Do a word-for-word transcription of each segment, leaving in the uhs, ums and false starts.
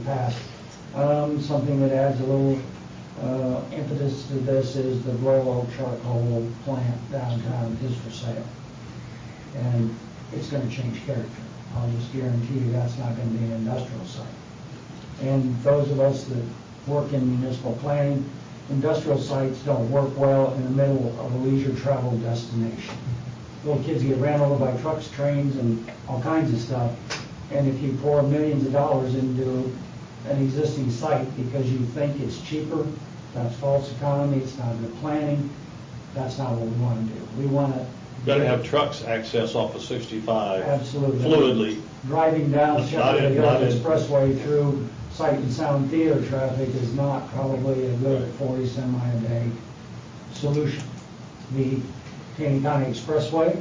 the past. Um, something that adds a little uh, impetus to this is the blow charcoal plant downtown is for sale. And it's going to change character. I'll just guarantee you that's not going to be an industrial site. And those of us that work in municipal planning, industrial sites don't work well in the middle of a leisure travel destination. Little kids get ran over by trucks, trains, and all kinds of stuff. And if you pour millions of dollars into an existing site because you think it's cheaper, that's false economy, it's not good planning. That's not what we want to do. We want to got to have trucks access off of sixty-five absolutely fluidly. Driving down Shepherd Hill not in- Expressway through Sight and Sound Theater traffic is not probably a good forty semi a day solution. The Caney County Expressway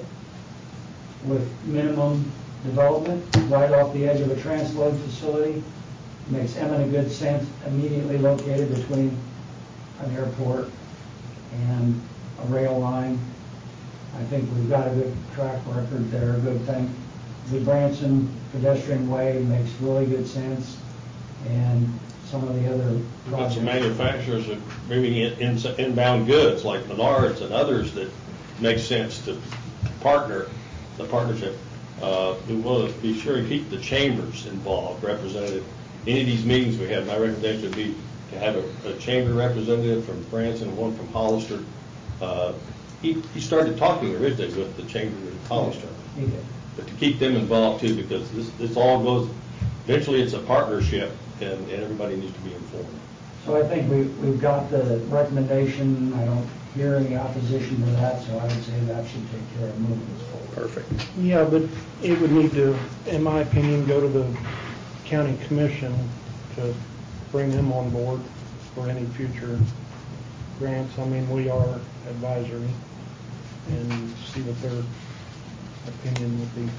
with minimum development right off the edge of a transload facility makes eminent good sense, immediately located between an airport and a rail line. I think we've got a good track record there, a good thing. The Branson pedestrian way makes really good sense, and some of the other We've got some projects. manufacturers that bringing in, in, inbound goods like Menards and others that make sense to partner, the partnership. Uh, we want to be sure to keep the chambers involved, representative. Any of these meetings we have, my recommendation would be to have a, a chamber representative from Branson and one from Hollister. Uh, he, he started talking originally with the chamber in Hollister. He did. But to keep them involved too, because this, this all goes, eventually it's a partnership, and, and everybody needs to be informed. So I think we, we've got the recommendation. I don't hear any opposition to that, so I would say that should take care of moving this forward. Perfect. Yeah, but it would need to, in my opinion, go to the county commission to bring them on board for any future grants. I mean, we are advisory, and see what their opinion would be.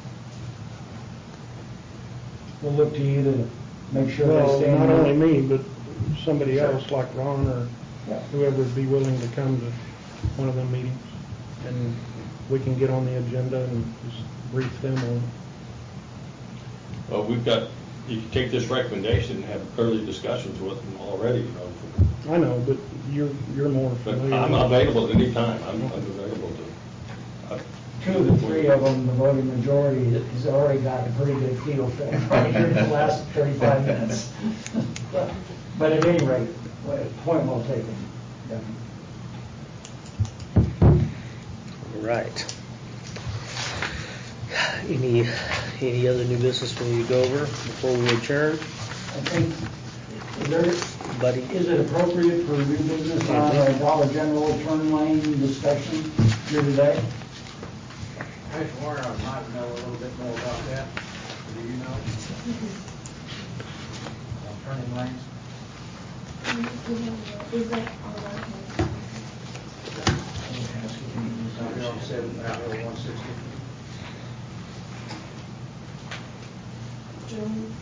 We'll look to you to make sure Well, they stay. not in only the- me, but somebody Sure. else like Ron or Yeah. whoever would be willing to come to one of them meetings. And we can get on the agenda and just brief them on. Well, we've got, you can take this recommendation and have early discussions with them already, you know. I know, but you're, you're more But familiar. I'm with it. available at any time. I'm, I'm available to. I- Two of the three of them, the voting majority has already got a pretty good feel for it right here in the last thirty-five minutes. But at any rate, point well taken. Definitely. All right. Any, any other new business we need to go over before we adjourn? I think, is there, Buddy? is it appropriate for new business on a Dollar General turn lane discussion here today? Hey, Warren, I might know a little bit more about that. Do you know? On turning lanes? Is that all right? Out here on seven, out here on one sixty. Joan,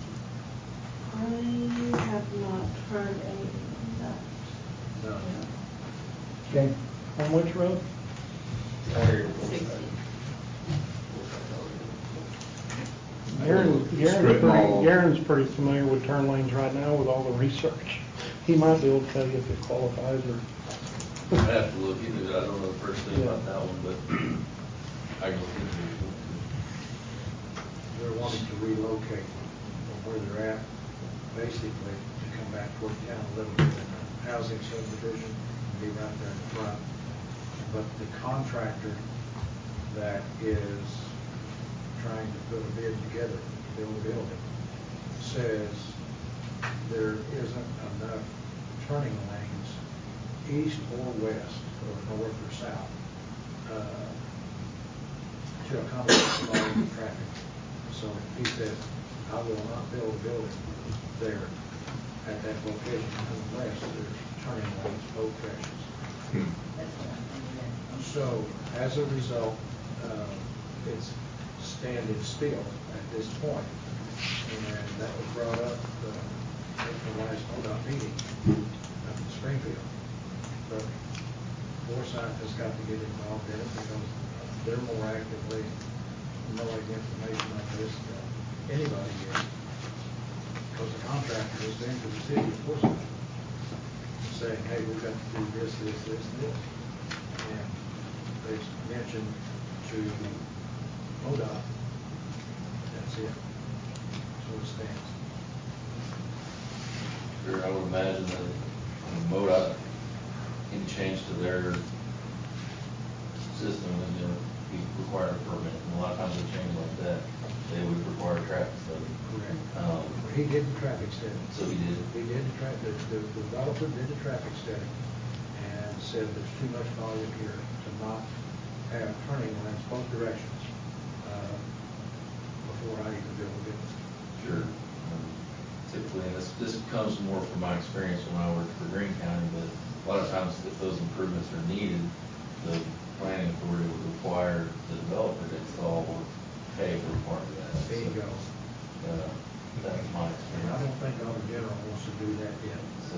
I have not heard anything on that. No. Okay. On which road? Garen, Garen's pretty, Garen's pretty familiar with turn lanes right now with all the research. He might be able to tell you if it qualifies or. I have to look into it. I don't know the first thing about that one, but I can look into it. They're wanting to relocate from where they're at, basically to come back toward town a little bit in the housing subdivision and be right there in the front. But the contractor that is trying to put a bid together to build a building says there isn't enough turning lanes east or west or north or south uh, to accommodate the volume of traffic. So he said, I will not build a building there at that location unless there's turning lanes both directions. So as a result, uh, it's standing still at this point. And that was brought up uh, at the last O D O T meeting up in Springfield. But Forsyth has got to get involved in it because they're more actively knowing information like this than anybody is. Because the contractor into the city of Forsyth, saying, hey, we've got to do this, this, this, and this. And they mentioned to MoDOT, that's it. So it stands. Sure, I would imagine that um, MoDOT, any change to their system is going to be required a permit. And a lot of times they change like that, they would require a traffic study. Correct. Um, He did the traffic study. So he did? He did the tra, the, the the developer did the traffic study and said there's too much volume here to not have turning lanes both directions, uh, before I even build a business. Sure. Um, Typically, and this, this comes more from my experience when I worked for Greene County, but a lot of times if those improvements are needed, the planning authority would require the developer to install or pay for part of that. There you go. Uh, That's my And I experience. don't think Auto General wants to do that yet. So,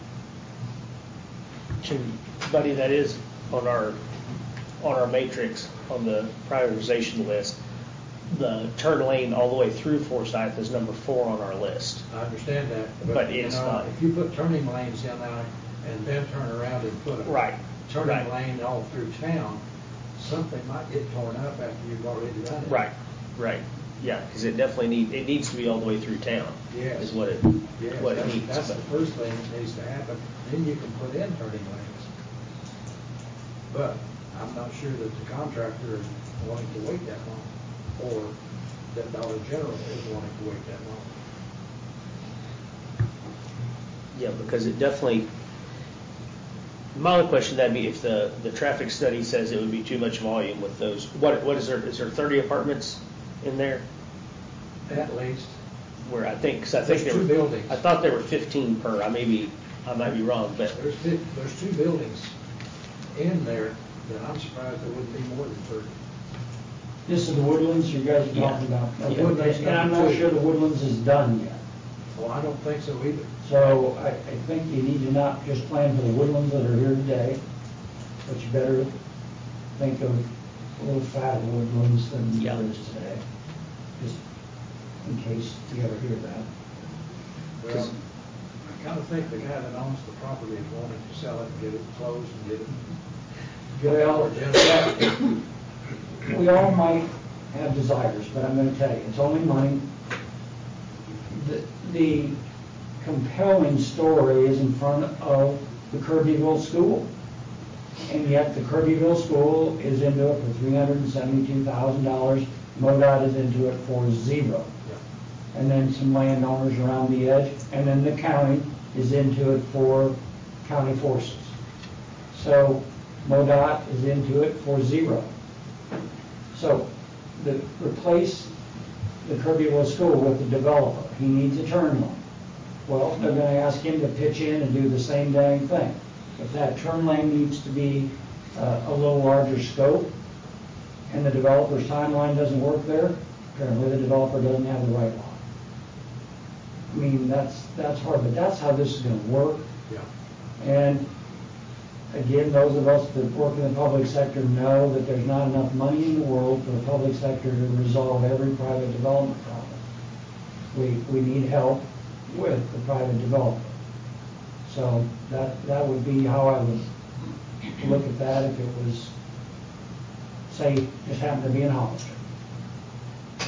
Can- Buddy, that is on our, on our matrix, on the prioritization list. The turn lane all the way through Forsyth is number four on our list. I understand that. But you it's know, not. If you put turning lanes in now and then turn around and put a Right, turning right. lane all through town, something might get torn up after you've already done it. Right, right. Yeah, because it definitely need, it needs to be all the way through town. Yes. Is what it, Yes, what it that's, needs. that's the but- first thing that needs to happen. Then you can put in turning lanes. But I'm not sure that the contractor is wanting to wait that long, or that Dollar General is wanting to wait that long. Yeah, because it definitely, my only question that'd be if the, the traffic study says it would be too much volume with those, what, what is there, is there thirty apartments in there? At least, Where I think, because I think There's there two were, buildings. I thought there were fifteen per, I may be, I might be wrong, but, there's, fif- there's two buildings in there that I'm surprised there wouldn't be more than thirty. This is the Woodlands you guys are talking Yeah. about. Yeah. Okay, and I'm not sure the Woodlands is done yet. Well, I don't think so either. So I, I think you need to not just plan for the Woodlands that are here today, but you better think of a little fatter Woodlands than Yeah. there is today. Just in case you ever hear that. Well, I kind of think the guy that owns the property is wanting to sell it and get it closed and get it. Well, Dollar General. we all might have desires, but I'm gonna tell you, it's only money. The, the compelling story is in front of the Kirbyville School. And yet the Kirbyville School is into it for three hundred and seventy-two thousand dollars. MoDOT is into it for zero. And then some landowners around the edge, and then the county is into it for county forces. So MoDOT is into it for zero. So the, replace the Kirbyville School with the developer. He needs a turn lane. Well, they're gonna ask him to pitch in and do the same dang thing. If that turn lane needs to be uh, a little larger scope, and the developer's timeline doesn't work there, apparently the developer doesn't have the right law. I mean, that's, that's hard, but that's how this is gonna work. Yeah. And again, those of us that work in the public sector know that there's not enough money in the world for the public sector to resolve every private development problem. We, we need help with the private developer. So that, that would be how I would look at that if it was, say, just happened to be in Hollister. So,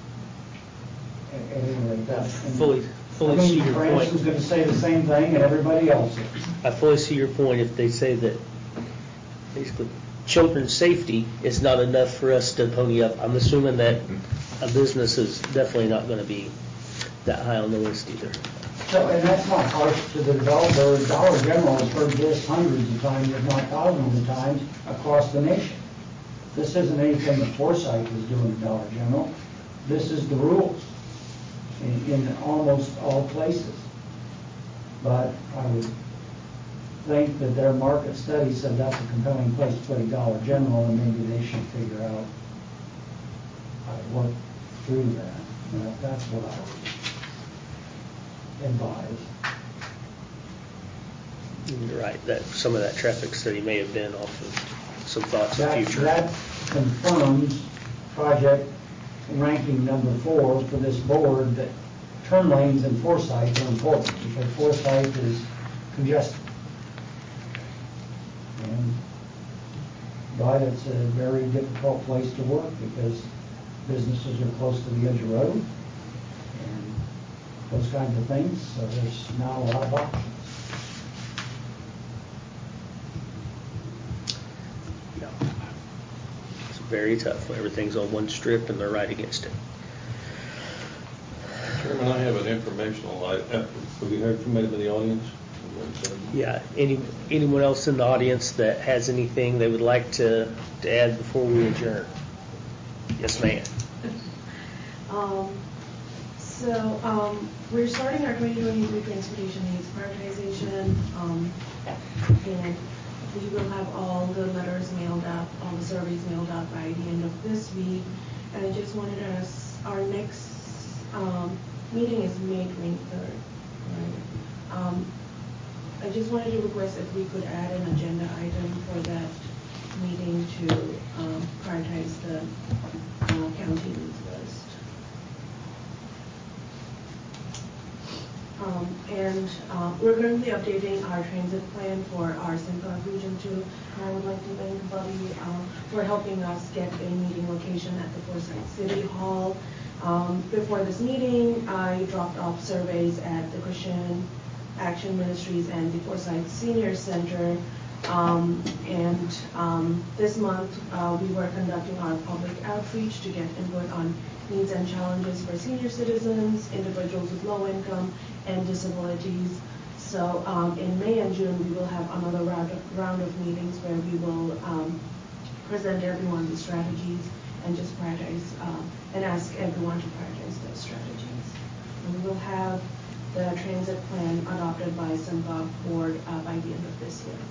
at at any rate, that's. fully, fully I mean, see your Branson's point. gonna say the same thing, and everybody else is. I fully see your point if they say that basically children's safety is not enough for us to pony up. I'm assuming that a business is definitely not going to be that high on the list either. So, and that's not harsh to the developer. Dollar General has heard this hundreds of times, if not thousands of times, across the nation. This isn't anything that Forsyth is doing at Dollar General. This is the rules in, in almost all places. But I would think that their market study said that's a compelling place to put a Dollar General, and maybe they should figure out how to work through that. You know, that's what I would advise. You're right, that some of that traffic study may have been off of some thoughts of That, future. that confirms project ranking number four for this board, that turn lanes in Forsyth are important because Forsyth is congested. And but it's a very difficult place to work because businesses are close to the edge of the road and those kinds of things, so there's not a lot of options. Yeah. It's very tough when everything's on one strip and they're right against it. Chairman, I have an informational, I- uh, have you heard from anybody in the audience? Yeah, any, anyone else in the audience that has anything they would like to, to add before we adjourn? Yes, ma'am. Um, so, um, we're starting our twenty twenty-three transportation needs prioritization, um, and we will have all the letters mailed out, all the surveys mailed out by the end of this week. And I just wanted to ask, our next, um, meeting is May twenty-third, right? Um, I just wanted to request if we could add an agenda item for that meeting to um, prioritize the uh, county needs list. Um, and uh, we're currently updating our transit plan for our Simcoe Region two. And I would like to thank Buddy um, for helping us get a meeting location at the Forsyth City Hall. Um, before this meeting, I dropped off surveys at the Christian Action Ministries and the Forsyth Senior Center. Um, and um, this month, uh, we were conducting our public outreach to get input on needs and challenges for senior citizens, individuals with low income, and disabilities. So um, in May and June, we will have another round of, round of meetings where we will um, present everyone the strategies and just prioritize um, and ask everyone to prioritize those strategies. And we will have the transit plan adopted by Simcoe board uh, by the end of this year.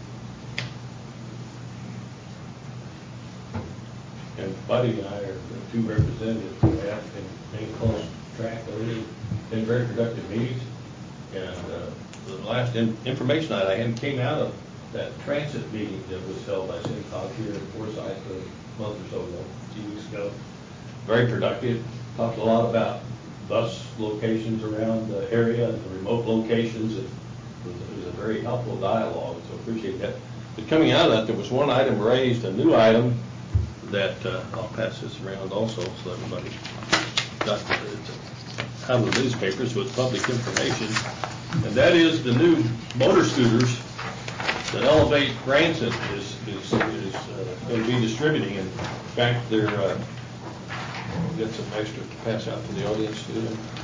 And Buddy and I are the two representatives of that and in close track of it. Been very productive meetings. And uh, the last in, information I had came out of that transit meeting that was held by Simcoe here in Forsyth a month or so ago, a few weeks ago. Very productive. Talked a lot about bus locations around the area and the remote locations. It was, it was a very helpful dialogue, so appreciate that. But coming out of that, there was one item raised, a new item that uh, I'll pass this around also so everybody got it out of the newspapers with public information, and that is the new motor scooters that Elevate Branson is is, is uh, going to be distributing. In fact, they're uh, we'll get some extra to pass out to the audience too.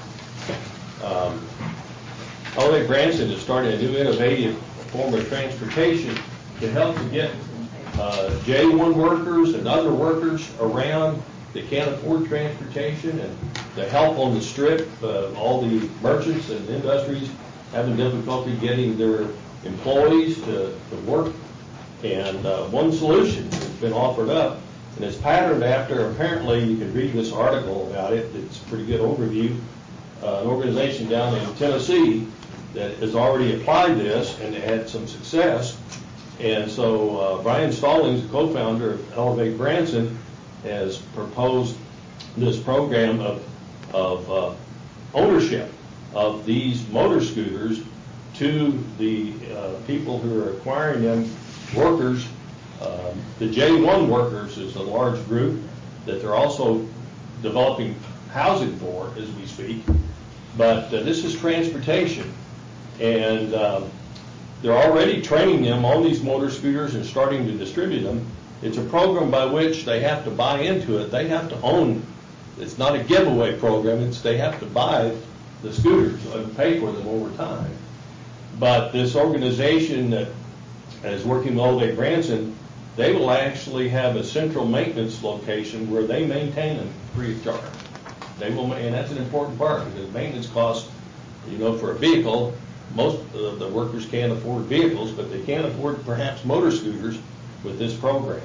Um, Elevate Branson is starting a new innovative form of transportation to help to get uh, J one workers and other workers around that can't afford transportation, and to help on the strip, uh, all the merchants and industries having difficulty getting their employees to, to work. And uh, one solution has been offered up, and it's patterned after, apparently you can read this article about it, it's a pretty good overview, uh, an organization down in Tennessee that has already applied this and had some success. And so uh, Brian Stallings, the co-founder of Elevate Branson, has proposed this program of, of uh, ownership of these motor scooters to the uh, people who are acquiring them, workers. Um, the J one workers is a large group that they're also developing housing for as we speak. But uh, this is transportation, and um, they're already training them on these motor scooters and starting to distribute them. It's a program by which they have to buy into it. They have to own. It's not a giveaway program. It's they have to buy the scooters and pay for them over time. But this organization that is working with Elevate Branson, they will actually have a central maintenance location where they maintain them free of charge. They will, and that's an important part because maintenance costs, you know, for a vehicle, most of the workers can't afford vehicles, but they can afford perhaps motor scooters with this program.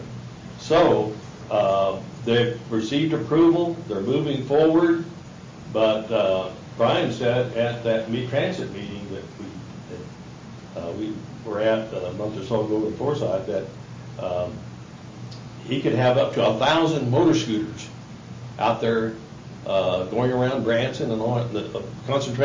So uh, they've received approval, they're moving forward, but uh, Brian said at that meet transit meeting that we, that, uh, we were at a month or so ago in Forsyth that um, he could have up to a thousand motor scooters out there uh, going around Branson and on the uh, concentrated